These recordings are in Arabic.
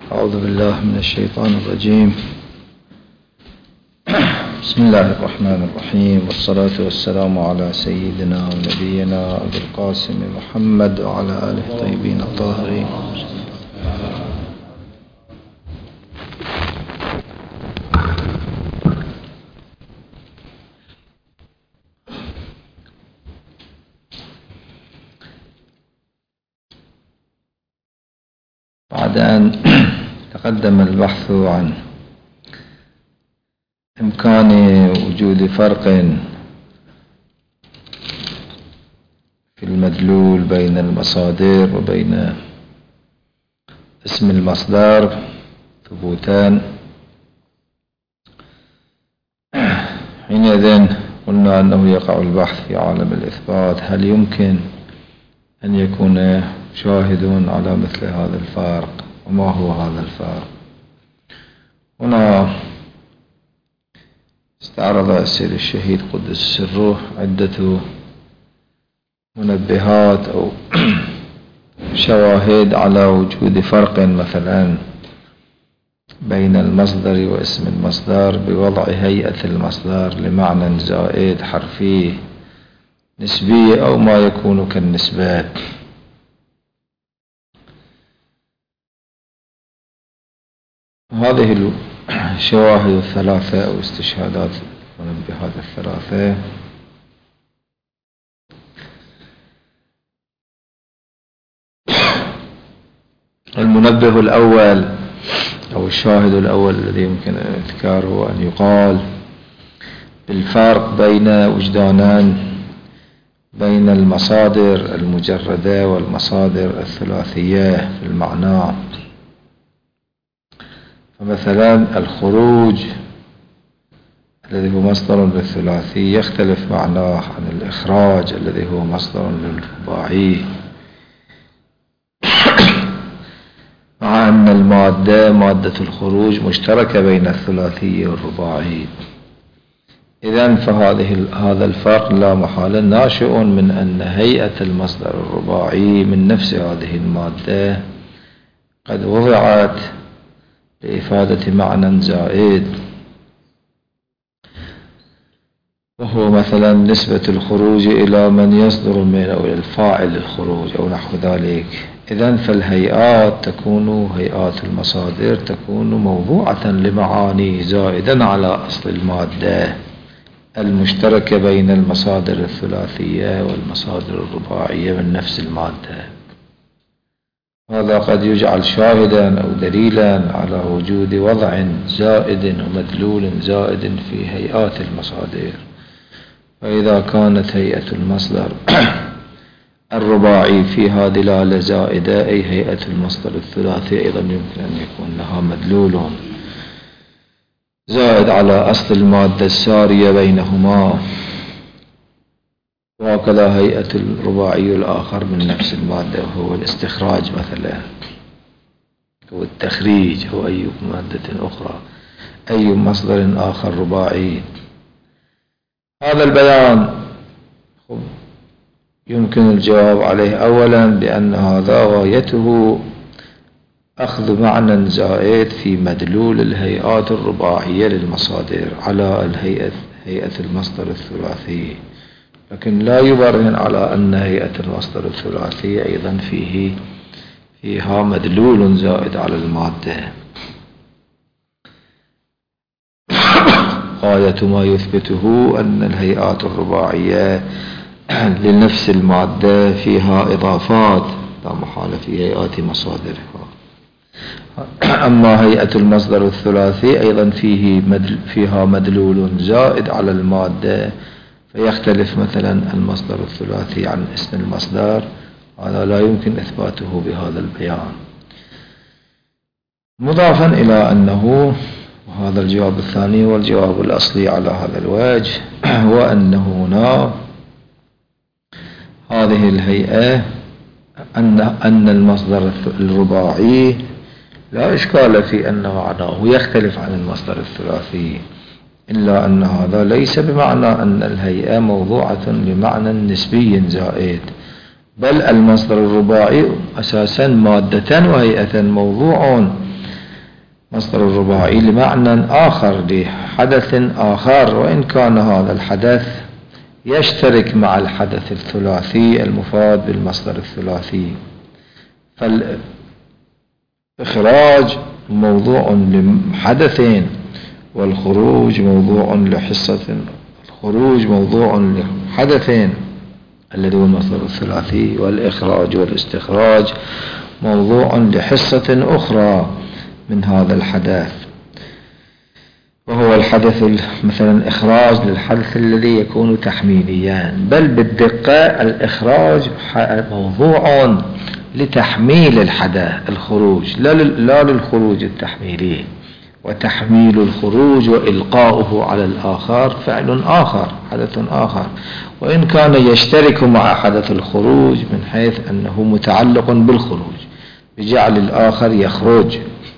أعوذ بالله من الشيطان الرجيم. بسم الله الرحمن الرحيم، والصلاة والسلام على سيدنا ونبينا أبي القاسم محمد وعلى آله الطيبين الطاهرين. بعد أن تقدم البحث عن إمكان وجود فرق في المدلول بين المصادر وبين اسم المصدر ثبوتان، حينئذ قلنا أنه يقع البحث في عالم الإثبات. هل يمكن أن يكون شاهد على مثل هذا الفارق؟ وما هو هذا الفارق؟ هنا استعرض السيد الشهيد قدس سره عدة منبهات أو شواهد على وجود فرق مثلا بين المصدر واسم المصدر بوضع هيئة المصدر لمعنى زائد حرفي نسبي أو ما يكون كالنسبات. هذه الشواهد الثلاثة أو استشهادات المنبهات الثلاثة المنبه الأول أو الشاهد الأول الذي يمكن أن إذكاره أن يقال بالفرق بين وجدانان بين المصادر المجردة والمصادر الثلاثية في المعنى. فمثلا الخروج الذي هو مصدر للثلاثي يختلف معناه عن الإخراج الذي هو مصدر للرباعي، مع أن مادة الخروج مشتركة بين الثلاثي والرباعي. إذن هذا الفرق لا محالة ناشئ من أن هيئة المصدر الرباعي من نفس هذه المادة قد وضعت لإفادة معنى زائد، وهو مثلا نسبة الخروج إلى من يصدر من أو إلى الفاعل الخروج أو نحو ذلك. إذن فالهيئات هيئات المصادر تكون موضوعة لمعاني زائدا على أصل المادة المشتركة بين المصادر الثلاثية والمصادر الرباعية من نفس المادة. هذا قد يجعل شاهدا أو دليلا على وجود وضع زائد ومدلول زائد في هيئات المصادر. فإذا كانت هيئة المصدر الرباعي فيها دلالة زائدة أي هيئة المصدر الثلاثي أيضا يمكن أن يكون لها مدلول زائد على أصل المادة السارية بينهما، وهكذا هيئة الرباعي الآخر من نفس المادة وهو الاستخراج مثلا أو التخريج أو أي مادة أخرى أي مصدر آخر رباعي. هذا البيان يمكن الجواب عليه أولا بأن هذا غايته أخذ معنى زائد في مدلول الهيئات الرباعية للمصادر على هيئة المصدر الثلاثي، لكن لا يبرهن على أن هيئة المصدر الثلاثي أيضا فيها مدلول زائد على المادة. غاية ما يثبته أن الهيئات الرباعية لنفس المادة فيها إضافات لا محالة في هيئات مصادرها. أما هيئة المصدر الثلاثي أيضا فيها مدلول زائد على المادة، فيختلف مثلا المصدر الثلاثي عن اسم المصدر. هذا لا يمكن إثباته بهذا البيان. مضافا إلى أنه، وهذا الجواب الثاني والجواب الأصلي على هذا الوجه، هو أنه هنا هذه الهيئة أن المصدر الرباعي لا إشكال في أن معناه يختلف عن المصدر الثلاثي، إلا أن هذا ليس بمعنى أن الهيئة موضوعة لمعنى نسبي زائد، بل المصدر الرباعي أساسا مادة وهيئة موضوع مصدر الرباعي لمعنى آخر لحدث آخر، وإن كان هذا الحدث يشترك مع الحدث الثلاثي المفاد بالمصدر الثلاثي. فالإخراج موضوع لحدثين، والخروج موضوع لحصة. الخروج موضوع لحدثين الذي هو المصدر الثلاثي، والإخراج والاستخراج موضوع لحصة أخرى من هذا الحدث، وهو الحدث مثلا إخراج للحدث الذي يكون تحميليا، بل بالدقة الإخراج موضوع لتحميل الحدث الخروج لا للخروج التحميلي. وتحميل الخروج وإلقاؤه على الآخر فعل آخر، حدث آخر، وإن كان يشترك مع حدث الخروج من حيث أنه متعلق بالخروج بجعل الآخر يخرج.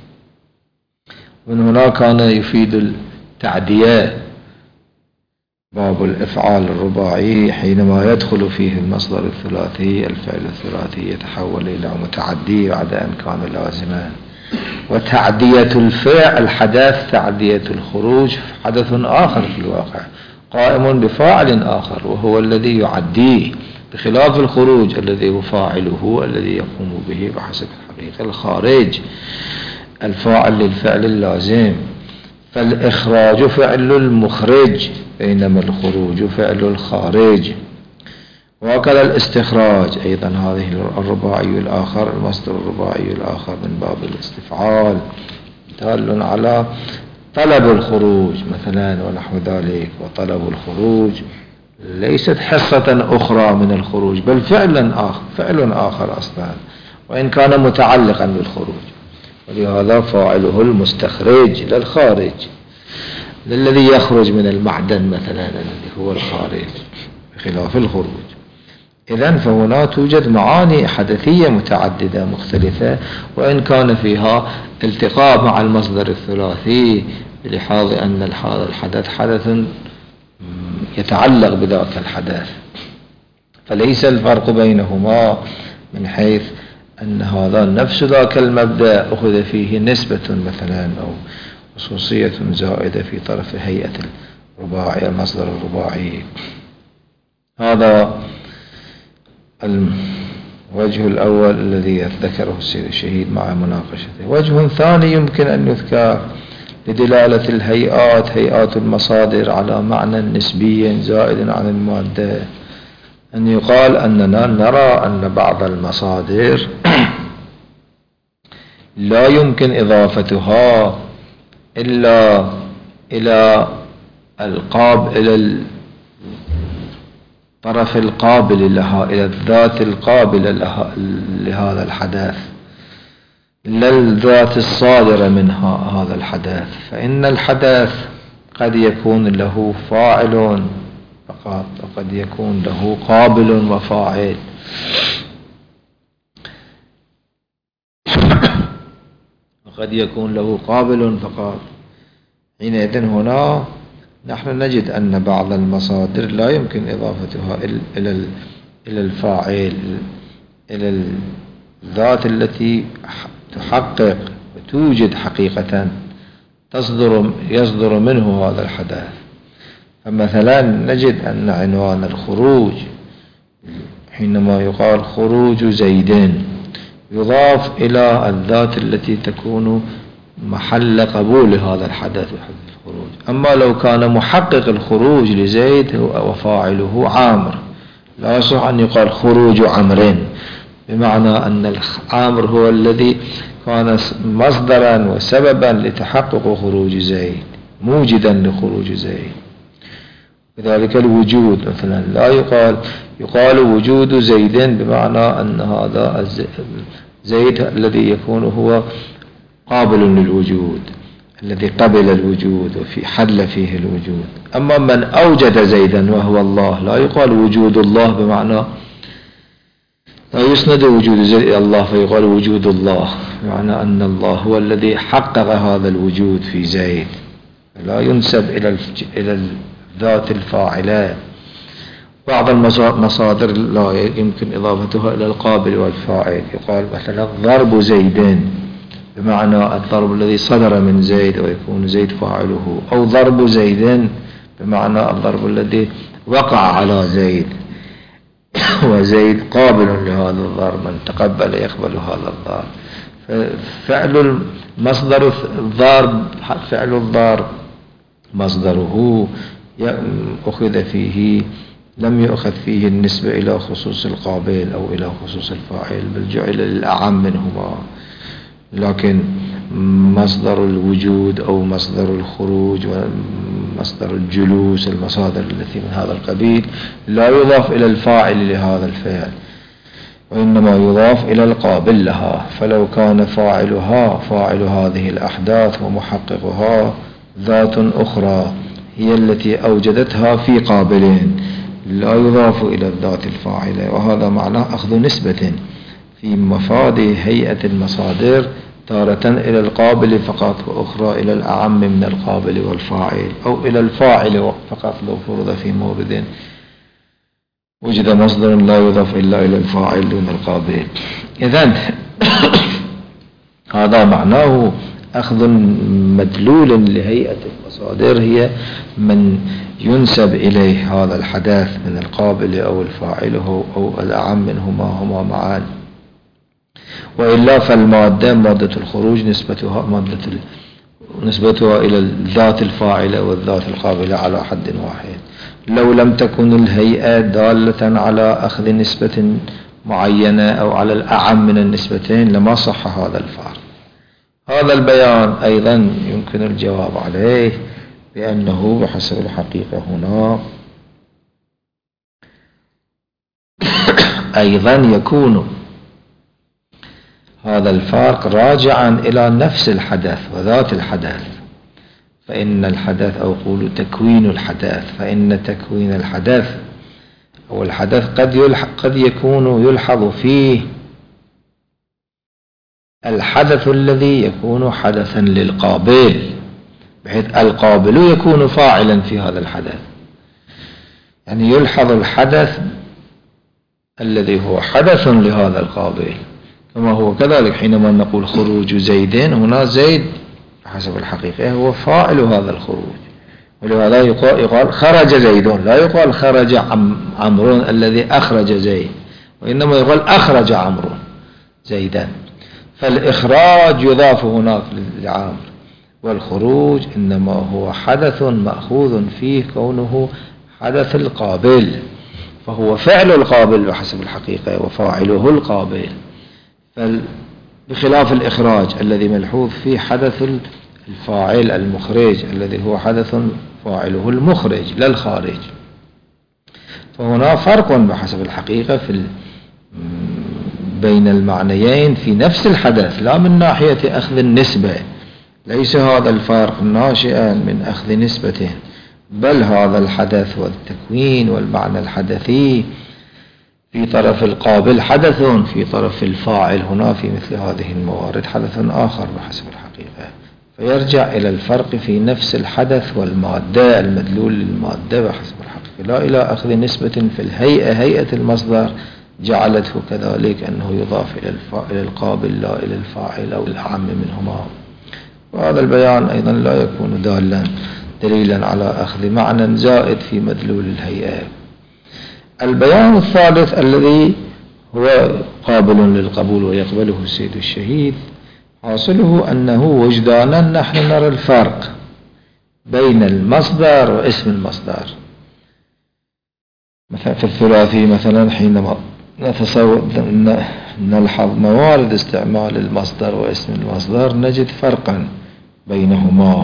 من هنا كان يفيد التعدية باب الإفعال الرباعي حينما يدخل فيه المصدر الثلاثي، الفعل الثلاثي يتحول إلى متعدي بعد أن كان لازما. وتعدية الفعل الحدث تعدية الخروج حدث آخر في الواقع قائم بفاعل آخر وهو الذي يعديه، بخلاف الخروج الذي هو فاعله الذي يقوم به بحسب الحقيقة الخارج الفاعل للفعل اللازم. فالإخراج فعل المخرج بينما الخروج فعل الخارج. وكذا الاستخراج أيضا هذه الرباعي الآخر، المصدر الرباعي الآخر من باب الاستفعال دال على طلب الخروج مثلا ونحو ذلك. وطلب الخروج ليست حصة أخرى من الخروج بل فعل آخر أصلا، وإن كان متعلقا بالخروج، ولهذا فاعله المستخرج للخارج للذي يخرج من المعدن مثلا الذي هو الخارج بخلاف الخروج. إذن فهنا توجد معاني حدثية متعددة مختلفة، وإن كان فيها التقاء مع المصدر الثلاثي بلحاظ أن هذا الحدث حدث يتعلق بذاك الحدث، فليس الفرق بينهما من حيث أن هذا نفس ذاك المبدأ أخذ فيه نسبة مثلا أو خصوصية زائدة في طرف هيئة الرباعي المصدر الرباعي. هذا الوجه الأول الذي ذكره السيد الشهيد مع مناقشته. وجه ثاني يمكن أن يذكر لدلالة الهيئات، هيئات المصادر على معنى نسبي زائد عن المادة، أن يقال أننا نرى أن بعض المصادر لا يمكن إضافتها إلا إلى الطرف القابل لها، إلى الذات القابلة لهذا الحدث، لا الذات الصادرة من هذا الحدث. فإن الحدث قد يكون له فاعل فقط، وقد يكون له قابل وفاعل. وقد يكون له قابل فقط. حينئذ هنا نحن نجد أن بعض المصادر لا يمكن إضافتها إلى الفاعل، إلى الذات التي تحقق وتوجد حقيقة يصدر منه هذا الحدث. فمثلا نجد أن عنوان الخروج حينما يقال خروج زيد يضاف إلى الذات التي تكون محل قبول هذا الحدث الخروج. أما لو كان محقق الخروج لزيد وفاعله عامر لا يصح أن يقال خروج عمر، بمعنى أن عامر هو الذي كان مصدرا وسببا لتحقق خروج زيد، موجدا لخروج زيد. كذلك الوجود مثلا لا يقال وجود زيد بمعنى أن هذا زيد الذي يكون هو قابل للوجود، الذي قبل الوجود وفي حل فيه الوجود. أما من أوجد زيدا وهو الله لا يقال وجود الله، بمعنى لا يسند وجود زيد إلى الله فيقال وجود الله، بمعنى أن الله هو الذي حقق هذا الوجود في زيد، لا ينسب إلى الذات الفاعلة. بعض المصادر لا يمكن إضافتها إلى القابل والفاعل، يقال مثلا ضرب زيد بمعنى الضرب الذي صدر من زيد ويكون زيد فاعله، أو ضرب زيد بمعنى الضرب الذي وقع على زيد وزيد قابل لهذا الضرب، من تقبل يقبل هذا الضرب. ففعل مصدر الضرب، فعل الضرب مصدره أخذ فيه، لم يؤخذ فيه النسبة إلى خصوص القابل أو إلى خصوص الفاعل، بل جعل للأعم منهما. لكن مصدر الوجود أو مصدر الخروج ومصدر الجلوس، المصادر التي من هذا القبيل، لا يضاف إلى الفاعل لهذا الفعل، وإنما يضاف إلى القابل لها. فلو كان فاعلها فاعل هذه الأحداث ومحققها ذات أخرى هي التي أوجدتها في قابلين، لا يضاف إلى الذات الفاعلة. وهذا معناه أخذ نسبة في مفاد هيئة المصادر، تارة إلى القابل فقط، وأخرى إلى الأعم من القابل والفاعل، أو إلى الفاعل فقط لو فرض في مورد وجد مصدر لا يضاف إلا إلى الفاعل دون القابل. إذن هذا معناه أخذ مدلول لهيئة المصادر، هي من ينسب إليه هذا الحدث من القابل أو الفاعل أو الأعم منهما هما معا. وإلا فالمادة، مادة الخروج، نسبتها إلى الذات الفاعلة والذات القابلة على حد واحد. لو لم تكن الهيئة دالة على أخذ نسبة معينة أو على الأعم من النسبتين لما صح هذا الفرق. هذا البيان أيضا يمكن الجواب عليه بأنه بحسب الحقيقة هنا أيضا يكون هذا الفرق راجعا إلى نفس الحدث وذات الحدث. فإن الحدث، أو قولوا تكوين الحدث، فإن تكوين الحدث أو الحدث قد يكون يلحظ فيه الحدث الذي يكون حدثا للقابل، بحيث القابل يكون فاعلا في هذا الحدث. يعني يلحظ الحدث الذي هو حدث لهذا القابل، كما هو كذلك حينما نقول خروج زيدين، هنا زيد حسب الحقيقة هو فاعل هذا الخروج، ولهذا يقال خرج زيد، لا يقال خرج عمرو الذي أخرج زيد، وإنما يقال أخرج عمرو زيدا. فالإخراج يضاف هناك لعمرو، والخروج إنما هو حدث مأخوذ فيه كونه حدث القابل، فهو فعل القابل بحسب الحقيقة وفاعله القابل. بخلاف الإخراج الذي ملحوظ فيه حدث الفاعل المخرج الذي هو حدث فاعله المخرج لا الخارج. فهنا فرق بحسب الحقيقة بين المعنيين في نفس الحدث، لا من ناحية أخذ النسبة، ليس هذا الفرق ناشئا من أخذ نسبة، بل هذا الحدث والتكوين والمعنى الحدثي في طرف القابل حدث، في طرف الفاعل هنا في مثل هذه الموارد حدث آخر بحسب الحقيقة. فيرجع إلى الفرق في نفس الحدث والمادة، المدلول للمادة بحسب الحقيقة، لا إلى أخذ نسبة في الهيئة، هيئة المصدر جعلته كذلك أنه يضاف إلى القابل لا إلى الفاعل أو الأعم منهما. وهذا البيان أيضا لا يكون دليلا على أخذ معنى زائد في مدلول الهيئة. البيان الثالث الذي هو قابل للقبول ويقبله السيد الشهيد، حاصله أنه وجدانا نحن نرى الفرق بين المصدر واسم المصدر. مثلا في الثلاثي مثلا حينما نلحظ موارد استعمال المصدر واسم المصدر نجد فرقا بينهما.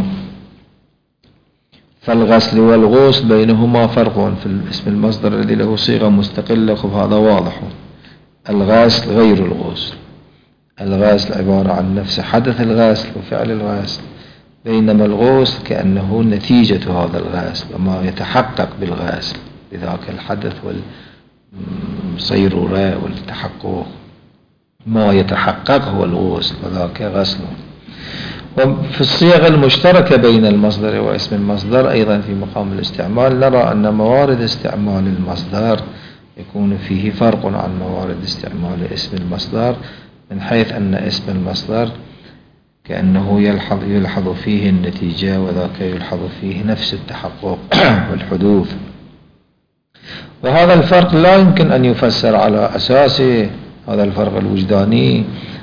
فالغسل والغسل بينهما فرق في اسم المصدر الذي له صيغة مستقلة، هذا واضح. الغسل غير الغسل، الغسل عبارة عن نفس حدث الغسل وفعل الغسل، بينما الغسل كأنه نتيجة هذا الغسل وما يتحقق بالغسل بذاك الحدث والصيرورة والتحقق، ما يتحقق هو الغسل وذاك غسل. وفي الصيغة المشتركة بين المصدر واسم المصدر أيضا في مقام الاستعمال نرى أن موارد استعمال المصدر يكون فيه فرق عن موارد استعمال اسم المصدر، من حيث أن اسم المصدر كأنه يلحظ فيه النتيجة، وذاك يلحظ فيه نفس التحقق والحدوث. وهذا الفرق لا يمكن أن يفسر على أساسه، هذا الفرق الوجداني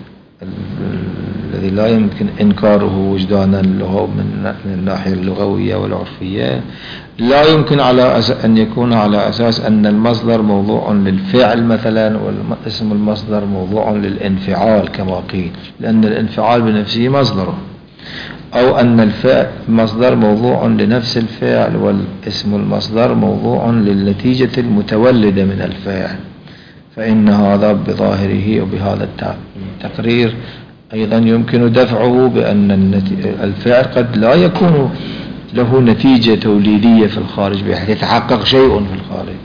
الذي لا يمكن إنكاره وجدانا له من الناحية اللغوية والعرفية، لا يمكن أن يكون على أساس أن المصدر موضوع للفعل مثلا، واسم المصدر موضوع للانفعال كما قيل، لأن الانفعال بنفسه مصدره، أو أن الفعل مصدر موضوع لنفس الفعل، والاسم المصدر موضوع للنتيجة المتولدة من الفعل. فإن هذا بظاهره وبهذا التقرير أيضا يمكن دفعه بأن الفعل قد لا يكون له نتيجة توليدية في الخارج بحيث يتحقق شيء في الخارج.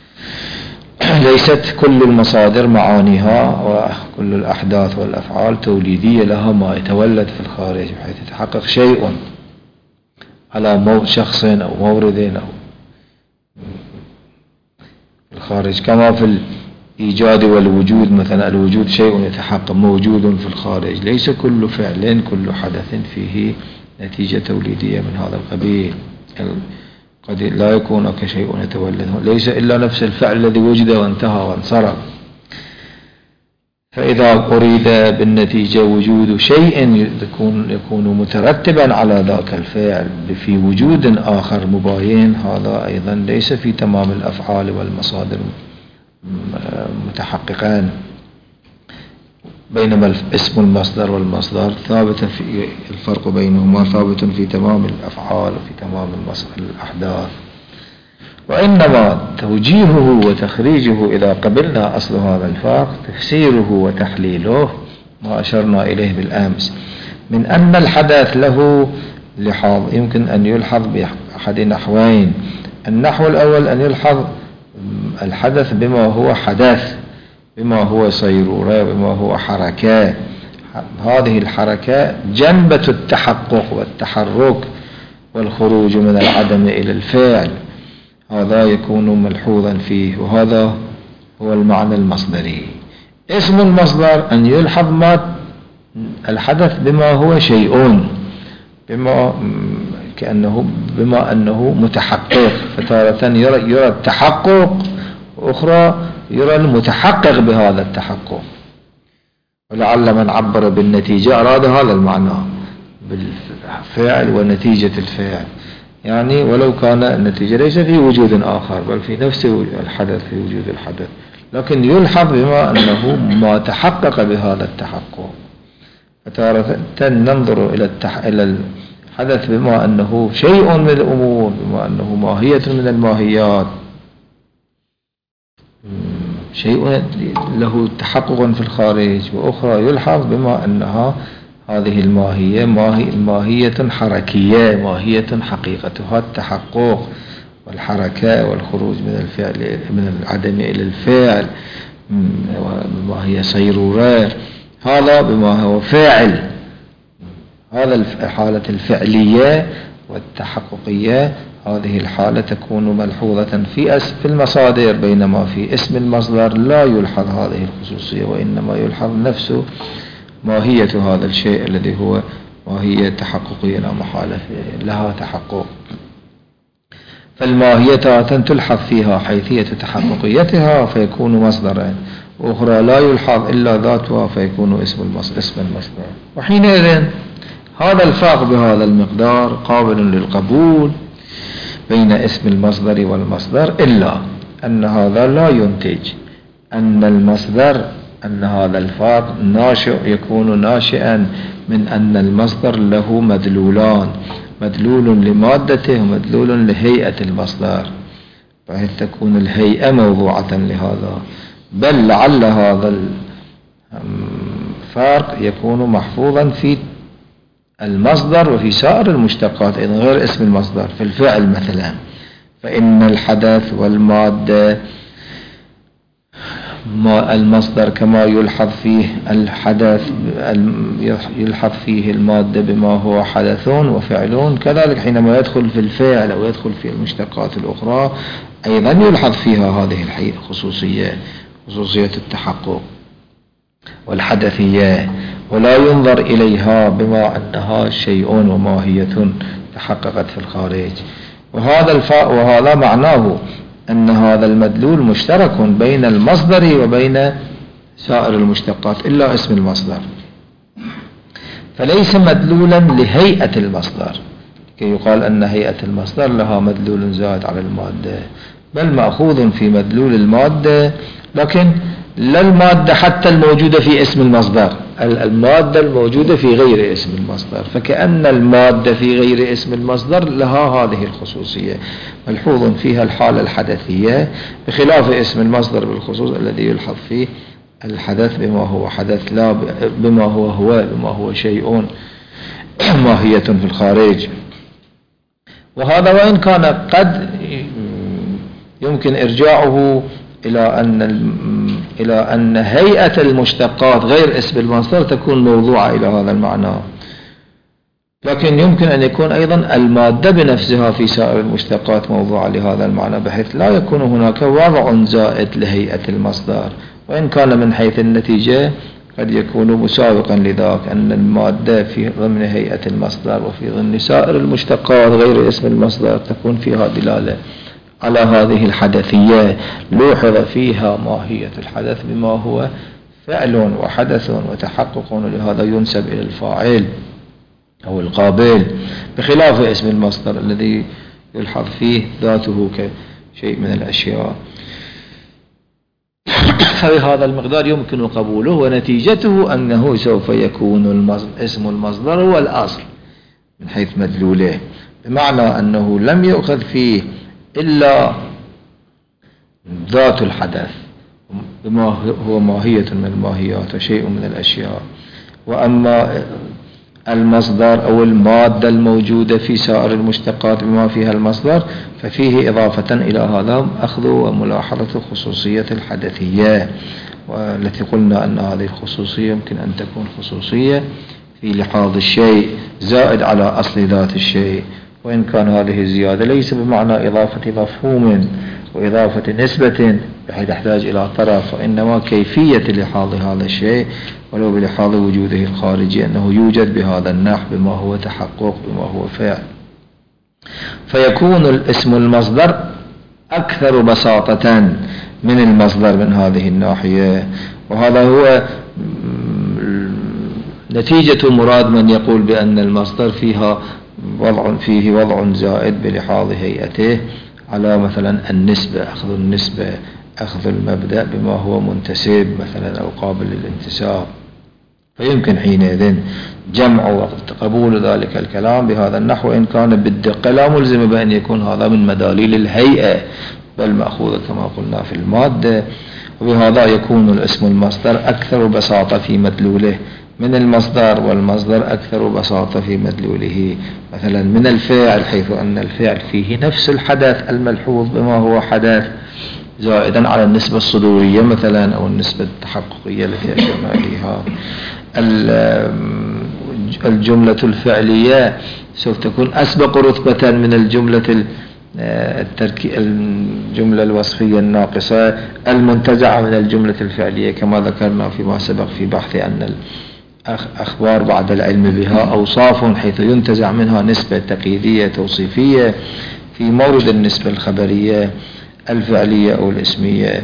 ليست كل المصادر معانيها وكل الأحداث والأفعال توليدية لها ما يتولد في الخارج بحيث يتحقق شيء على شخص أو مورد أو في الخارج، كما في الإيجاد والوجود مثلا. الوجود شيء يتحقق موجود في الخارج، ليس كل فعل كل حدث فيه نتيجة توليدية من هذا القبيل، قد لا يكون كشيء يتولد، ليس إلا نفس الفعل الذي وجد وانتهى وانصرف. فإذا أريد بالنتيجة وجود شيء يكون مترتبا على ذاك الفعل في وجود آخر مباين، هذا أيضا ليس في تمام الأفعال والمصادر متحققان، بينما اسم المصدر والمصدر ثابت، في الفرق بينهما ثابت في تمام الأفعال وفي تمام الأحداث. وإنما توجيهه وتخريجه إذا قبلنا أصل هذا الفرق تفسيره وتحليله ما أشرنا إليه بالأمس، من أن الحدث له لحاظ يمكن أن يلحظ بأحد نحوين. النحو الأول أن يلحظ الحدث بما هو حدث، بما هو صيرورة، بما هو حركة. هذه الحركة جنبة التحقق والتحرك والخروج من العدم إلى الفعل، هذا يكون ملحوظا فيه، وهذا هو المعنى المصدري. اسم المصدر أن يلحظ ما الحدث بما هو شيء، بما أنه متحقق، فتارة يرى التحقق، وأخرى يرى المتحقق بهذا التحقق. ولعل من عبر بالنتيجة أراد هذا المعنى بالفعل ونتيجة الفعل، يعني ولو كان النتيجة ليس في وجود آخر بل في نفس الحدث، في وجود الحدث، لكن يلحظ بما أنه ما تحقق بهذا التحقق. فتارة ننظر إلى الحدث بما أنه شيء من الأمور، بما أنه ماهية من الماهيات، شيء له تحقق في الخارج، وأخرى يلحظ بما أنها هذه الماهية ماهية حركية، ماهية حقيقتها التحقق والحركة والخروج من الفعل، من العدم إلى الفعل، ماهية صيرورة. هذا بما هو فاعل، هذا الحالة الفعلية والتحققية، هذه الحالة تكون ملحوظة في المصادر، بينما في اسم المصدر لا يلحظ هذه الخصوصية، وإنما يلحظ نفسه ماهية هذا الشيء الذي هو ماهية تحققية لا محالة لها تحقق. فالماهية تلحظ فيها حيثية تحققيتها فيكون مصدرا، وأخرى لا يلحظ إلا ذاتها فيكون اسم المصدر. وحينئذ هذا الفرق بهذا المقدار قابل للقبول بين اسم المصدر والمصدر، إلا أن هذا لا ينتج أن المصدر، أن هذا الفرق يكون ناشئا من أن المصدر له مدلولان، مدلول لمادته ومدلول لهيئة المصدر، فهل تكون الهيئة موضوعة لهذا، بل لعل هذا الفرق يكون محفوظا في المصدر وفي سائر المشتقات أيضا غير اسم المصدر. في الفعل مثلا، فإن الحدث والمادة المصدر كما يلحظ فيه الحدث يلحظ فيه المادة بما هو حدث وفعل، كذلك حينما يدخل في الفعل أو يدخل في المشتقات الأخرى أيضا يلحظ فيها هذه الخصوصية، خصوصية التحقق. والحدثية، ولا ينظر إليها بما أنها شيء وماهية تحققت في الخارج. وهذا معناه أن هذا المدلول مشترك بين المصدر وبين سائر المشتقات إلا اسم المصدر، فليس مدلولا لهيئة المصدر كي يقال أن هيئة المصدر لها مدلول زائد على المادة، بل مأخوذ في مدلول المادة، لكن لا المادة حتى الموجودة في اسم المصدر، المادة الموجودة في غير اسم المصدر، فكأن المادة في غير اسم المصدر لها هذه الخصوصية، ملحوظ فيها الحالة الحدثية بخلاف اسم المصدر بالخصوص الذي يلحظ فيه الحدث بما هو حدث، لا بما هو شيء ماهية في الخارج. وهذا وإن كان قد يمكن إرجاعه إلى أن هيئة المشتقات غير اسم المصدر تكون موضوعة إلى هذا المعنى، لكن يمكن أن يكون أيضا المادة بنفسها في سائر المشتقات موضوعة لهذا المعنى، بحيث لا يكون هناك وضع زائد لهيئة المصدر، وإن كان من حيث النتيجة قد يكون مساوقا لذاك، أن المادة في ضمن هيئة المصدر وفي ضمن سائر المشتقات غير اسم المصدر تكون فيها دلالة على هذه الحدثية، لوحظ فيها ماهية الحدث بما هو فعل وحدث وتحقق، لهذا ينسب إلى الفاعل أو القابل، بخلاف اسم المصدر الذي يلحظ فيه ذاته كشيء من الأشياء. فبهذا المقدار يمكن قبوله، ونتيجته أنه سوف يكون اسم المصدر هو الأصل من حيث مدلوله، بمعنى أنه لم يؤخذ فيه إلا ذات الحدث بما هو ماهية من الماهيات وشيء من الأشياء، وأما المصدر أو المادة الموجودة في سائر المشتقات بما فيها المصدر ففيه إضافة إلى هذا أخذ وملاحظة خصوصية الحدثية، والتي قلنا أن هذه الخصوصية يمكن أن تكون خصوصية في لحاظ الشيء زائد على أصل ذات الشيء، وإن كان هذه الزيادة ليس بمعنى إضافة مفهوم وإضافة نسبة بحيث يحتاج إلى طرف، وإنما كيفية لحاظ هذا الشيء ولو بلحاظ وجوده الخارجي أنه يوجد بهذا النحو بما هو تحقق بما هو فعل، فيكون الاسم المصدر أكثر بساطة من المصدر من هذه الناحية. وهذا هو نتيجة مراد من يقول بأن المصدر فيه وضع زائد بلحاظ هيئته على مثلا النسبة، أخذ النسبة، أخذ المبدأ بما هو منتسب مثلا أو قابل للانتساب، فيمكن حينئذ جمع وقبول ذلك الكلام بهذا النحو، إن كان بالدقة لا ملزم بأن يكون هذا من مداليل الهيئة، بل مأخوذ كما قلنا في المادة، وبهذا يكون الاسم المصدر أكثر بساطة في مدلوله من المصدر، والمصدر أكثر بساطة في مدلوله مثلا من الفعل، حيث أن الفعل فيه نفس الحدث الملحوظ بما هو حدث زائدا على النسبة الصدورية مثلا أو النسبة التحققية التي أشرنا إليها. الجملة الفعلية سوف تكون أسبق رتبة من الجملة الجملة الوصفية الناقصة المنتزعة من الجملة الفعلية، كما ذكرنا فيما سبق في بحث أن الأخبار بعد العلم بها أوصاف حيث ينتزع منها نسبة تقييدية توصيفية في مورد النسبة الخبرية الفعلية أو الاسمية،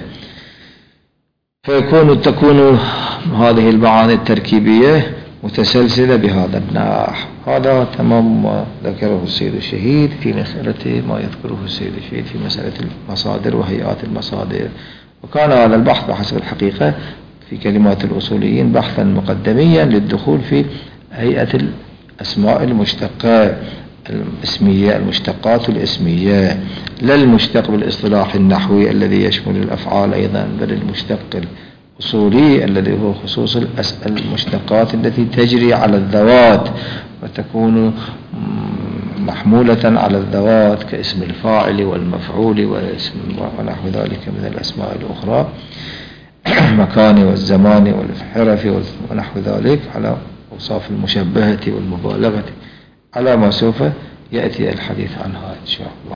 تكون هذه المعاني التركيبية متسلسلة بهذا النحو. هذا تمام ما ذكره السيد الشهيد في مسألة ما يذكره السيد الشهيد في مسألة المصادر وهيئات المصادر. وكان هذا البحث بحسب الحقيقة في كلمات الأصوليين بحثا مقدميا للدخول في هيئة الأسماء المشتقة الاسمية، المشتقات الاسمية، لا المشتق بالاصطلاح النحوي الذي يشمل الأفعال أيضا، بل المشتق الأصولي الذي هو خصوص المشتقات التي تجري على الذوات وتكون محمولة على الذوات كاسم الفاعل والمفعول ونحو ذلك من الأسماء الأخرى، المكان والزمان والحرف ونحو ذلك، على أوصاف المشبهة والمبالغة، على ما سوف يأتي الحديث عنها إن شاء الله.